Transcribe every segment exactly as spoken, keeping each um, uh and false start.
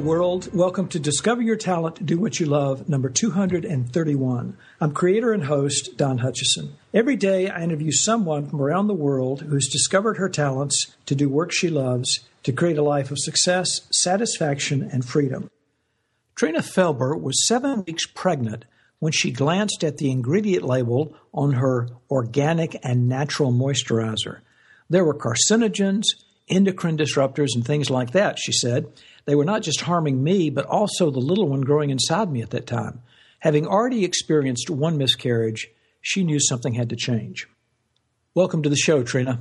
world. Welcome to Discover Your Talent, Do What You Love, number two hundred thirty-one. I'm creator and host, Don Hutchison. Every day, I interview someone from around the world who's discovered her talents to do work she loves, to create a life of success, satisfaction, and freedom. Trina Felber was seven weeks pregnant when she glanced at the ingredient label on her organic and natural moisturizer. There were carcinogens, endocrine disruptors, and things like that, she said. They were not just harming me, but also the little one growing inside me at that time. Having already experienced one miscarriage, she knew something had to change. Welcome to the show, Trina.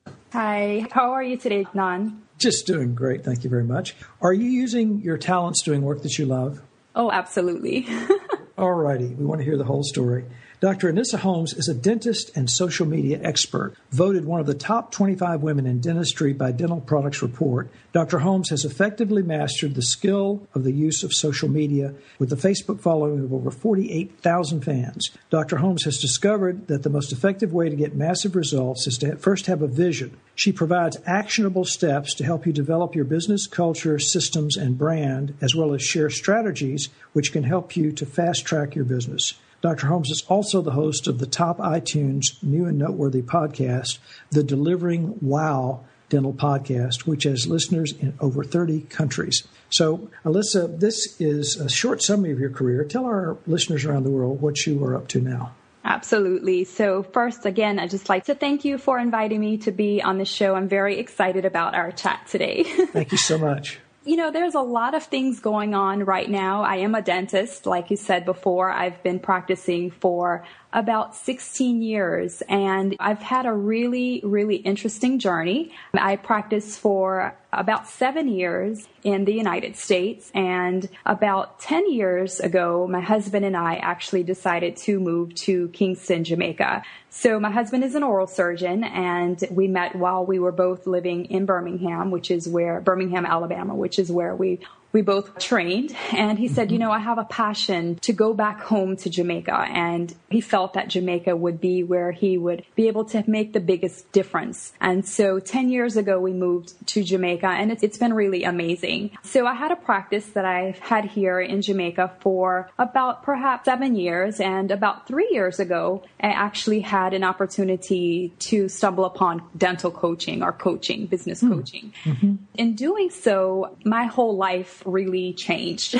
Hi. How are you today, Don? Just doing great. Thank you very much. Are you using your talents doing work that you love? Oh, absolutely. All righty. We want to hear the whole story. Doctor Anissa Holmes is a dentist and social media expert, voted one of the top twenty-five women in dentistry by Dental Products Report. Doctor Holmes has effectively mastered the skill of the use of social media with a Facebook following of over forty-eight thousand fans. Doctor Holmes has discovered that the most effective way to get massive results is to first have a vision. She provides actionable steps to help you develop your business, culture, systems, and brand, as well as share strategies which can help you to fast-track your business. Doctor Holmes is also the host of the top iTunes new and noteworthy podcast, the Delivering Wow Dental Podcast, which has listeners in over thirty countries. So, Alyssa, this is a short summary of your career. Tell our listeners around the world what you are up to now. Absolutely. So first, again, I'd just like to thank you for inviting me to be on the show. I'm very excited about our chat today. Thank you so much. You know, there's a lot of things going on right now. I am a dentist. Like you said before, I've been practicing for about sixteen years, and I've had a really, really interesting journey. I practiced for about seven years in the United States, and about ten years ago, my husband and I actually decided to move to Kingston, Jamaica. So my husband is an oral surgeon, and we met while we were both living in Birmingham, which is where, Birmingham, Alabama, which is where we We both trained, and he said, you know, I have a passion to go back home to Jamaica, and he felt that Jamaica would be where he would be able to make the biggest difference. And so ten years ago, we moved to Jamaica, and it's, it's been really amazing. So I had a practice that I've had here in Jamaica for about perhaps seven years, and about three years ago, I actually had an opportunity to stumble upon dental coaching or coaching, business mm. coaching. Mm-hmm. In doing so, my whole life really changed.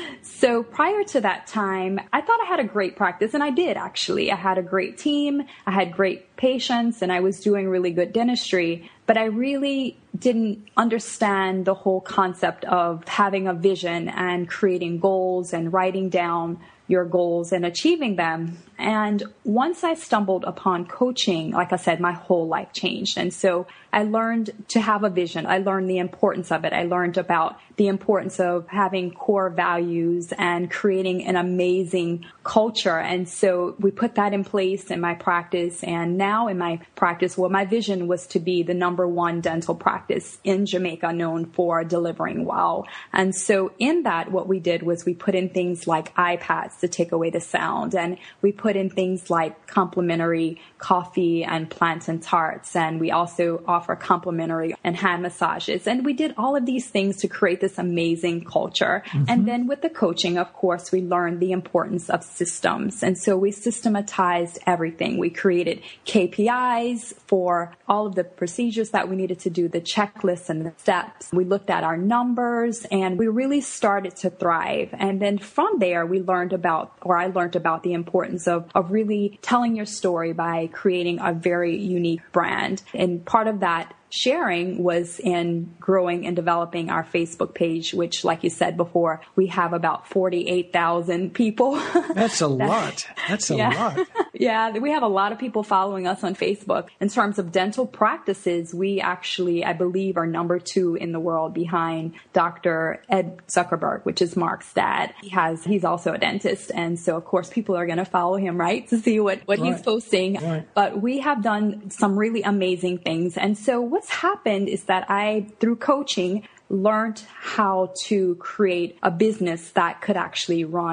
So prior to that time, I thought I had a great practice, and I did actually. I had a great team, I had great patients, and I was doing really good dentistry, but I really didn't understand the whole concept of having a vision and creating goals and writing down your goals and achieving them. And once I stumbled upon coaching, like I said, my whole life changed. And so I learned to have a vision. I learned the importance of it. I learned about the importance of having core values and creating an amazing culture. And so we put that in place in my practice. And now in my practice, well, my vision was to be the number one dental practice in Jamaica known for delivering wow. And so in that, what we did was we put in things like iPads to take away the sound. And we put in things like complimentary coffee and plantain tarts. And we also offer complimentary and hand massages. And we did all of these things to create this amazing culture. Mm-hmm. And then with the coaching, of course, we learned the importance of systems. And so we systematized everything. We created K P Is for all of the procedures that we needed to do, the checklists and the steps. We looked at our numbers, and we really started to thrive. And then from there, we learned about, or I learned about the importance of, of really telling your story by creating a very unique brand. And part of that sharing was in growing and developing our Facebook page, which, like you said before, we have about forty-eight thousand people. That's a lot. That's a yeah. lot. Yeah, we have a lot of people following us on Facebook. In terms of dental practices, we actually, I believe, are number two in the world behind Doctor Ed Zuckerberg, which is Mark's dad. He has, he's also a dentist. And so, of course, people are going to follow him, right, to see what, what right. he's posting. Right. But we have done some really amazing things. And so what's happened is that I, through coaching, learned how to create a business that could actually run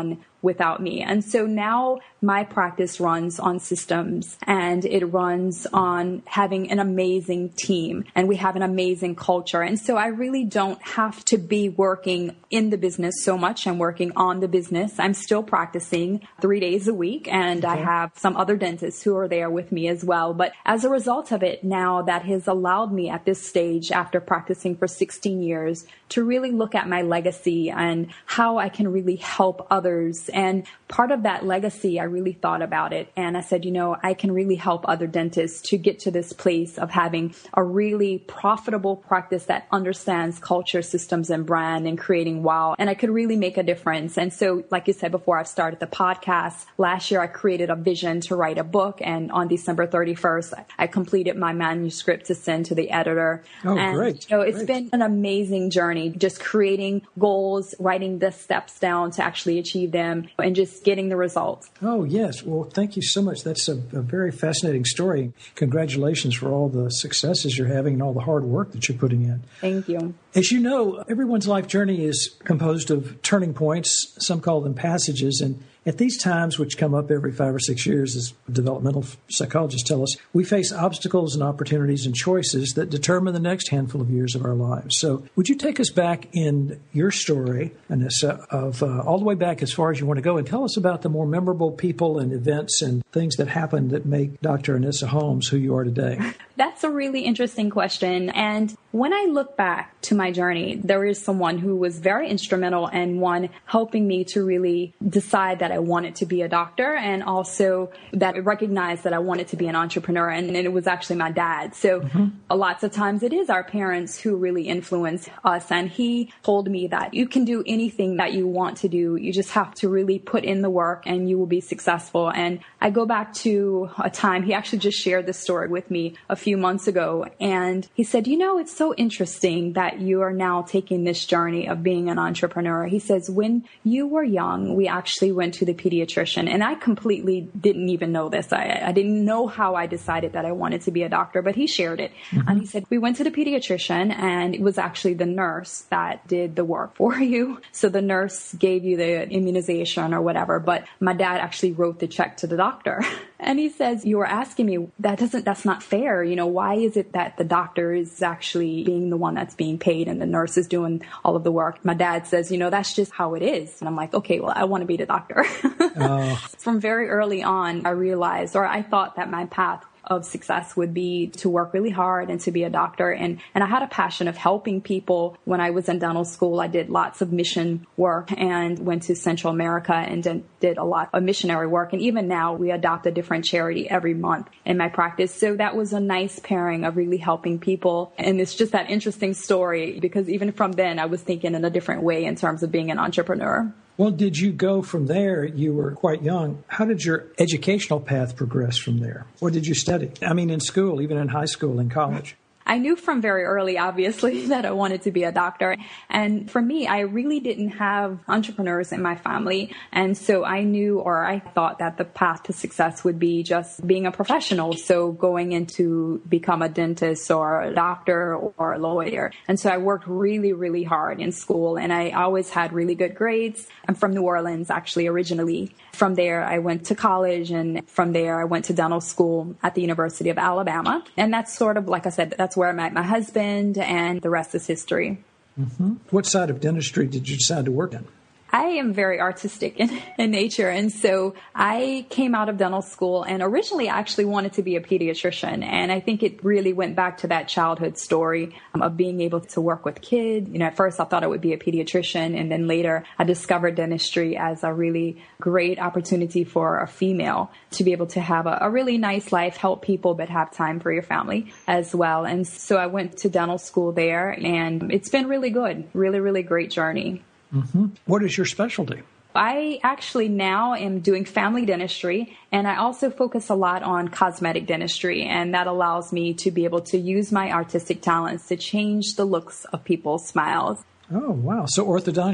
without me. And so now my practice runs on systems, and it runs on having an amazing team, and we have an amazing culture. And so I really don't have to be working in the business so much. I'm working on the business. I'm still practicing three days a week, and okay. I have some other dentists who are there with me as well. But as a result of it now, that has allowed me at this stage, after practicing for sixteen years, to really look at my legacy and how I can really help others. And part of that legacy, I really thought about it. And I said, you know, I can really help other dentists to get to this place of having a really profitable practice that understands culture, systems, and brand, and creating wow. And I could really make a difference. And so, like you said before, I've started the podcast. Last year, I created a vision to write a book. And on December thirty-first, I completed my manuscript to send to the editor. Oh, and, great. You know, it's great. been an amazing journey, just creating goals, writing the steps down to actually achieve them, and just getting the results. Oh, yes. Well, thank you so much. That's a, a very fascinating story. Congratulations for all the successes you're having and all the hard work that you're putting in. Thank you. As you know, everyone's life journey is composed of turning points. Some call them passages. And at these times, which come up every five or six years, as developmental psychologists tell us, we face obstacles and opportunities and choices that determine the next handful of years of our lives. So would you take us back in your story, Anissa, of uh, all the way back as far as you want to go, and tell us about the more memorable people and events and things that happened that make Doctor Anissa Holmes who you are today? That's a really interesting question. And when I look back to my journey, there is someone who was very instrumental and one helping me to really decide that I wanted to be a doctor, and also that I recognized that I wanted to be an entrepreneur. And, and it was actually my dad. So mm-hmm. lots of times it is our parents who really influence us. And he told me that you can do anything that you want to do. You just have to really put in the work and you will be successful. And I go back to a time, he actually just shared this story with me a few months ago. And he said, you know, it's so interesting that you are now taking this journey of being an entrepreneur. He says, when you were young, we actually went to the pediatrician. And I completely didn't even know this. I, I didn't know how I decided that I wanted to be a doctor, but he shared it. Mm-hmm. And he said, we went to the pediatrician, and it was actually the nurse that did the work for you. So the nurse gave you the immunization or whatever, but my dad actually wrote the check to the doctor. And he says, you were asking me, that doesn't, that's not fair. You know, why is it that the doctor is actually being the one that's being paid and the nurse is doing all of the work? My dad says, you know, that's just how it is. And I'm like, okay, well, I want to be the doctor. Oh. From very early on, I realized, or I thought that my path of success would be to work really hard and to be a doctor. And, and I had a passion of helping people. When I was in dental school, I did lots of mission work and went to Central America and did, did a lot of missionary work. And even now we adopt a different charity every month in my practice. So that was a nice pairing of really helping people. And it's just that interesting story, because even from then I was thinking in a different way in terms of being an entrepreneur. Well, did you go from there? You were quite young. How did your educational path progress from there? What did you study? I mean, in school, even in high school and college. I knew from very early, obviously, that I wanted to be a doctor. And for me, I really didn't have entrepreneurs in my family. And so I knew, or I thought that the path to success would be just being a professional. So going into become a dentist or a doctor or a lawyer. And so I worked really, really hard in school, and I always had really good grades. I'm from New Orleans, actually, originally. From there, I went to college, and from there, I went to dental school at the University of Alabama. And that's sort of, like I said, that's where I met my husband, and the rest is history. Mm-hmm. What side of dentistry did you decide to work in? I am very artistic in, in nature. And so I came out of dental school, and originally I actually wanted to be a pediatrician. And I think it really went back to that childhood story um, of being able to work with kids. You know, at first I thought I would be a pediatrician. And then later I discovered dentistry as a really great opportunity for a female to be able to have a, a really nice life, help people, but have time for your family as well. And so I went to dental school there, and it's been really good, really, really great journey. Mm-hmm. What is your specialty? I actually now am doing family dentistry, and I also focus a lot on cosmetic dentistry, and that allows me to be able to use my artistic talents to change the looks of people's smiles. Oh, wow. So orthodontia.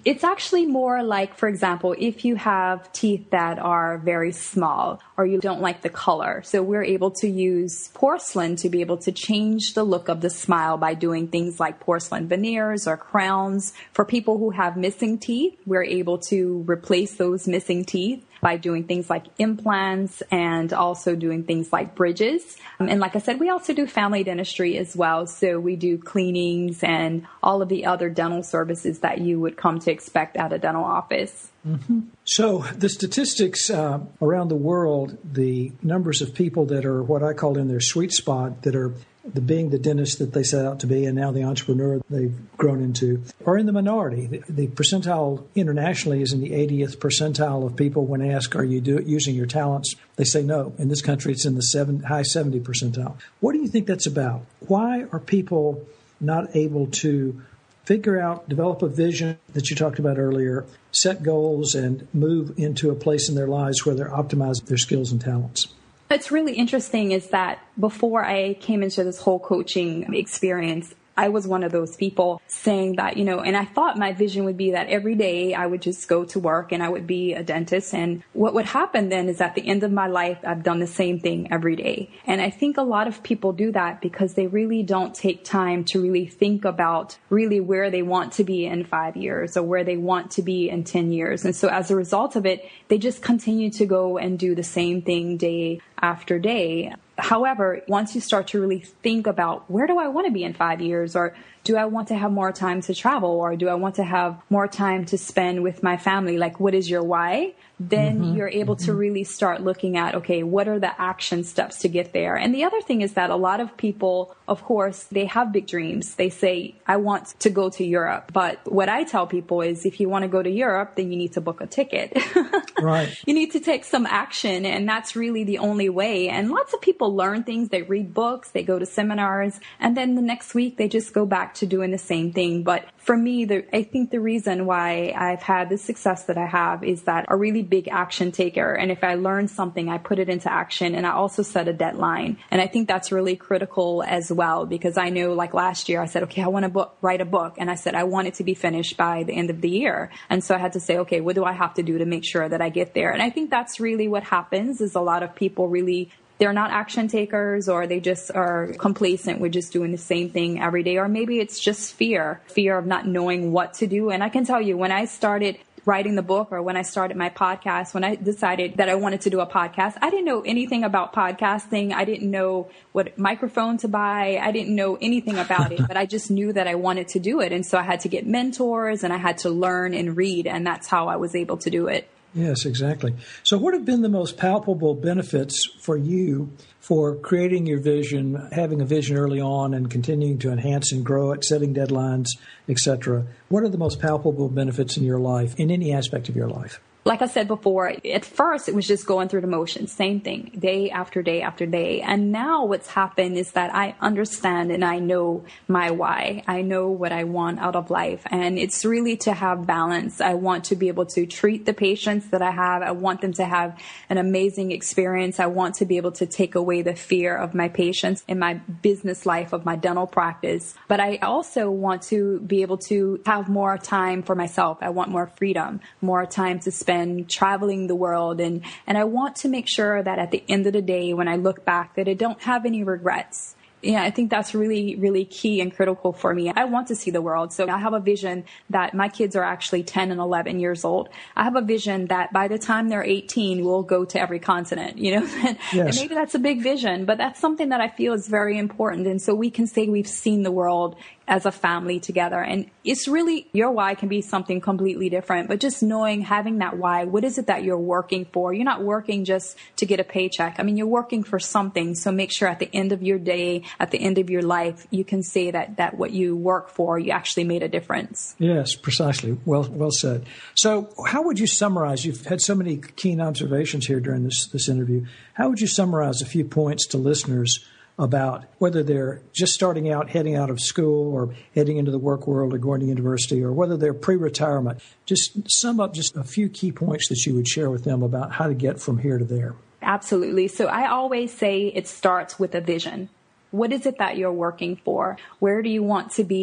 It's actually more like, for example, if you have teeth that are very small or you don't like the color. So we're able to use porcelain to be able to change the look of the smile by doing things like porcelain veneers or crowns. For people who have missing teeth, we're able to replace those missing teeth by doing things like implants and also doing things like bridges. Um, and like I said, we also do family dentistry as well. So we do cleanings and all of the other dental services that you would come to expect at a dental office. Mm-hmm. So the statistics uh, around the world, the numbers of people that are what I call in their sweet spot, that are the being the dentist that they set out to be and now the entrepreneur they've grown into, are in the minority. The, the percentile internationally is in the eightieth percentile of people when asked, are you do, using your talents? They say no. In this country, it's in the seven, high seventy percentile. What do you think that's about? Why are people not able to figure out, develop a vision that you talked about earlier, set goals, and move into a place in their lives where they're optimizing their skills and talents? What's really interesting is that before I came into this whole coaching experience, I was one of those people saying that, you know, and I thought my vision would be that every day I would just go to work and I would be a dentist. And what would happen then is at the end of my life, I've done the same thing every day. And I think a lot of people do that because they really don't take time to really think about really where they want to be in five years or where they want to be in ten years. And so as a result of it, they just continue to go and do the same thing day after day. However, once you start to really think about where do I want to be in five years, or do I want to have more time to travel, or do I want to have more time to spend with my family? Like, what is your why? Then mm-hmm. you're able to really start looking at, okay, what are the action steps to get there? And the other thing is that a lot of people, of course, they have big dreams. They say, I want to go to Europe. But what I tell people is if you want to go to Europe, then you need to book a ticket. Right. You need to take some action. And that's really the only way. And lots of people learn things. They read books, they go to seminars, and then the next week they just go back to doing the same thing. But for me, the, I think the reason why I've had the success that I have is that a really big action taker. And if I learn something, I put it into action, and I also set a deadline. And I think that's really critical as well, because I know like last year I said, okay, I want to book, write a book. And I said, I want it to be finished by the end of the year. And so I had to say, okay, what do I have to do to make sure that I get there? And I think that's really what happens is a lot of people really they're not action takers, or they just are complacent with just doing the same thing every day. Or maybe it's just fear, fear of not knowing what to do. And I can tell you, when I started writing the book, or when I started my podcast, when I decided that I wanted to do a podcast, I didn't know anything about podcasting. I didn't know what microphone to buy. I didn't know anything about it, but I just knew that I wanted to do it. And so I had to get mentors, and I had to learn and read. And that's how I was able to do it. Yes, exactly. So what have been the most palpable benefits for you for creating your vision, having a vision early on and continuing to enhance and grow it, setting deadlines, et cetera? What are the most palpable benefits in your life, in any aspect of your life? Like I said before, at first it was just going through the motions, same thing, day after day after day. And now what's happened is that I understand and I know my why. I know what I want out of life. And it's really to have balance. I want to be able to treat the patients that I have. I want them to have an amazing experience. I want to be able to take away the fear of my patients in my business life, of my dental practice. But I also want to be able to have more time for myself. I want more freedom, more time to spend traveling the world. And, and I want to make sure that at the end of the day, when I look back, that I don't have any regrets. Yeah, I think that's really, really key and critical for me. I want to see the world. So I have a vision that my kids are actually ten and eleven years old. I have a vision that by the time they're eighteen, we'll go to every continent, you know, and, yes. and maybe that's a big vision, but that's something that I feel is very important. And so we can say we've seen the world as a family together. And it's really, your why can be something completely different, but just knowing, having that why, what is it that you're working for? You're not working just to get a paycheck. I mean, you're working for something. So make sure at the end of your day, at the end of your life, you can say that, that what you work for, you actually made a difference. Yes, precisely. Well, well said. So how would you summarize, you've had so many keen observations here during this, this interview. How would you summarize a few points to listeners about whether they're just starting out, heading out of school, or heading into the work world, or going to university, or whether they're pre-retirement? Just sum up just a few key points that you would share with them about how to get from here to there. Absolutely. So I always say it starts with a vision. What is it that you're working for? Where do you want to be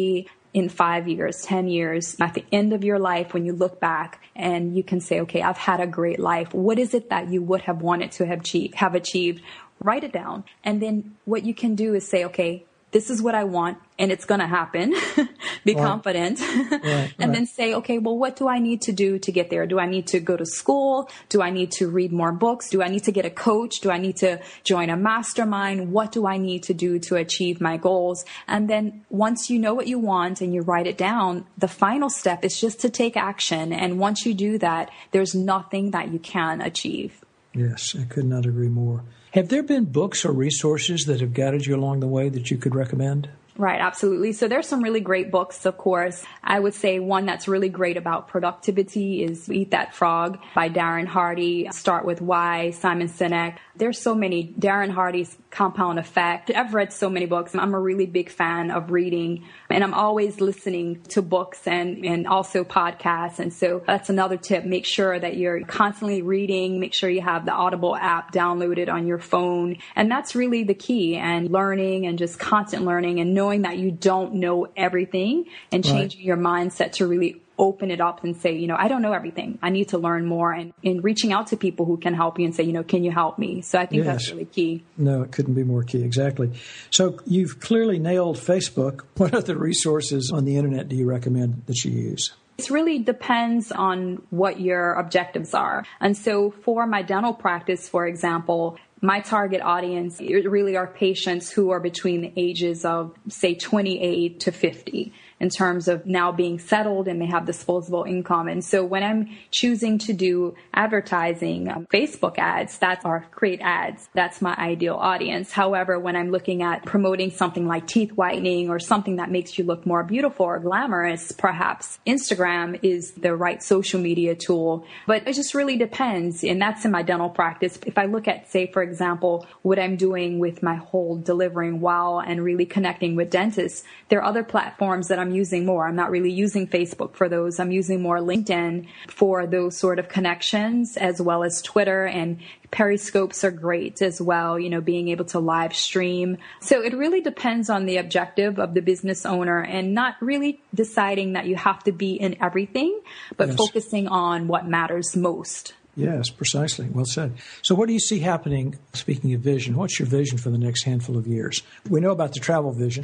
in five years, ten years, at the end of your life, when you look back and you can say, okay, I've had a great life. What is it that you would have wanted to have achieved? Have achieved? Write it down. And then what you can do is say, okay, this is what I want, and it's going to happen. Be right. confident. Right, and right. then say, okay, well, what do I need to do to get there? Do I need to go to school? Do I need to read more books? Do I need to get a coach? Do I need to join a mastermind? What do I need to do to achieve my goals? And then once you know what you want and you write it down, the final step is just to take action. And once you do that, there's nothing that you can achieve. Yes, I could not agree more. Have there been books or resources that have guided you along the way that you could recommend? Right, absolutely. So there's some really great books, of course. I would say one that's really great about productivity is Eat That Frog by Darren Hardy, Start With Why, Simon Sinek. There's so many. Darren Hardy's Compound Effect. I've read so many books. I'm a really big fan of reading, and I'm always listening to books and, and also podcasts. And so that's another tip. Make sure that you're constantly reading. Make sure you have the Audible app downloaded on your phone. And that's really the key. And learning and just constant learning and knowing that you don't know everything and changing right. your mindset to really open it up and say, you know, I don't know everything. I need to learn more, and in reaching out to people who can help you and say, you know, can you help me? So I think yes. that's really key. No, it couldn't be more key. Exactly. So you've clearly nailed Facebook. What other resources on the internet do you recommend that you use? It really depends on what your objectives are. And so for my dental practice, for example, my target audience really are patients who are between the ages of, say, twenty-eight to fifty. In terms of now being settled and they have disposable income. And so when I'm choosing to do advertising, um, Facebook ads, that's our create ads. That's my ideal audience. However, when I'm looking at promoting something like teeth whitening or something that makes you look more beautiful or glamorous, perhaps Instagram is the right social media tool. But it just really depends. And that's in my dental practice. If I look at, say, for example, what I'm doing with my whole delivering wow and really connecting with dentists, there are other platforms that I'm using more. I'm not really using Facebook for those. I'm using more LinkedIn for those sort of connections, as well as Twitter, and Periscopes are great as well, you know, being able to live stream. So it really depends on the objective of the business owner, and not really deciding that you have to be in everything, but yes. focusing on what matters most. Yes, precisely. Well said. So what do you see happening, speaking of vision, what's your vision for the next handful of years? We know about the travel vision,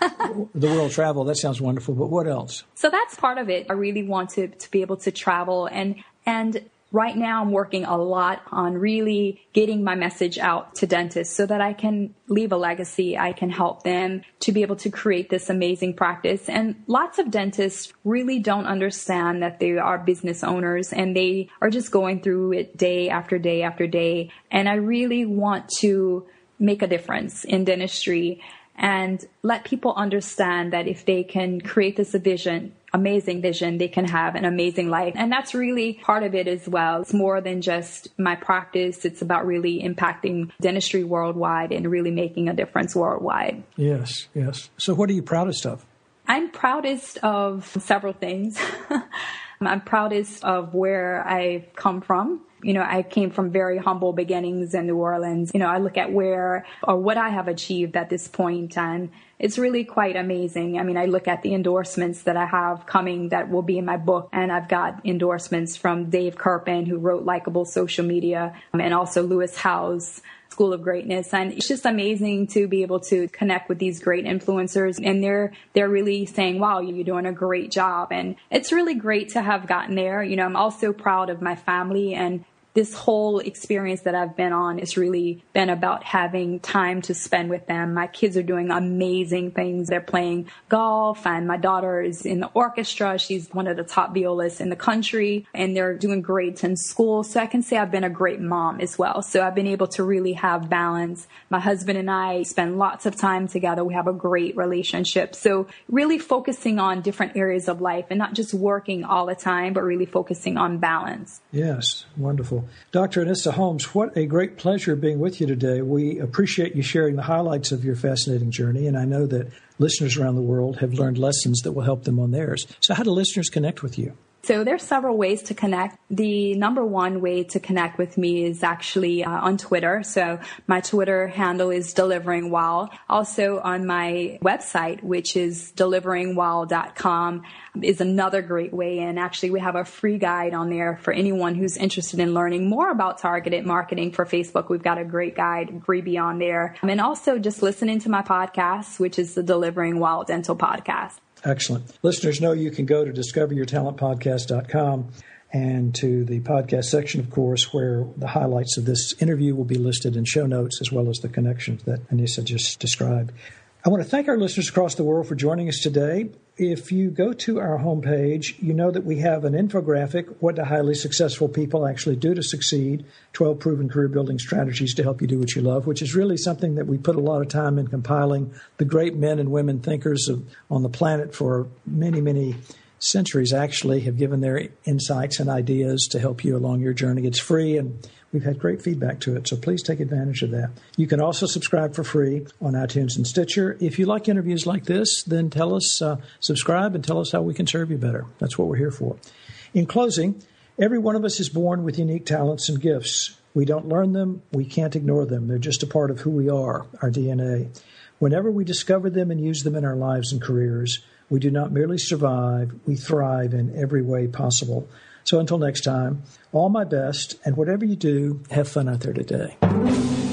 the world travel. That sounds wonderful. But what else? So that's part of it. I really want to, to be able to travel. And, and right now I'm working a lot on really getting my message out to dentists so that I can leave a legacy. I can help them to be able to create this amazing practice. And lots of dentists really don't understand that they are business owners, and they are just going through it day after day after day. And I really want to make a difference in dentistry and let people understand that if they can create this vision, amazing vision, they can have an amazing life. And that's really part of it as well. It's more than just my practice. It's about really impacting dentistry worldwide and really making a difference worldwide. Yes, yes. So what are you proudest of? I'm proudest of several things. I'm proudest of where I've come from. You know, I came from very humble beginnings in New Orleans. You know, I look at where or what I have achieved at this point, and it's really quite amazing. I mean, I look at the endorsements that I have coming that will be in my book, and I've got endorsements from Dave Kirpin, who wrote Likeable Social Media, and also Lewis Howes, School of Greatness. And it's just amazing to be able to connect with these great influencers, and they're they're really saying, wow, you're doing a great job. And it's really great to have gotten there. You know, I'm also proud of my family, and this whole experience that I've been on has really been about having time to spend with them. My kids are doing amazing things. They're playing golf, and my daughter is in the orchestra. She's one of the top violists in the country, and they're doing great in school. So I can say I've been a great mom as well. So I've been able to really have balance. My husband and I spend lots of time together. We have a great relationship. So really focusing on different areas of life and not just working all the time, but really focusing on balance. Yes, wonderful. Doctor Anissa Holmes, what a great pleasure being with you today. We appreciate you sharing the highlights of your fascinating journey, and I know that listeners around the world have learned lessons that will help them on theirs. So how do listeners connect with you? So there's several ways to connect. The number one way to connect with me is actually uh, on Twitter. So my Twitter handle is Delivering Well. Also on my website, which is delivering well dot com, is another great way. And actually, we have a free guide on there for anyone who's interested in learning more about targeted marketing for Facebook. We've got a great guide, freebie on there. And also just listening to my podcast, which is the Delivering Well Dental Podcast. Excellent. Listeners know you can go to discover your talent podcast dot com and to the podcast section, of course, where the highlights of this interview will be listed in show notes, as well as the connections that Anissa just described. I want to thank our listeners across the world for joining us today. If you go to our homepage, you know that we have an infographic, What do highly successful people actually do to succeed, twelve proven career-building strategies to help you do what you love, which is really something that we put a lot of time in compiling. The great men and women thinkers of, on the planet for many, many centuries actually have given their insights and ideas to help you along your journey. It's free, and we've had great feedback to it, so please take advantage of that. You can also subscribe for free on iTunes and Stitcher. If you like interviews like this, then tell us, uh, subscribe and tell us how we can serve you better. That's what we're here for. In closing, every one of us is born with unique talents and gifts. We don't learn them. We can't ignore them. They're just a part of who we are, our D N A. Whenever we discover them and use them in our lives and careers, we do not merely survive, we thrive in every way possible. So until next time, all my best, and whatever you do, have fun out there today.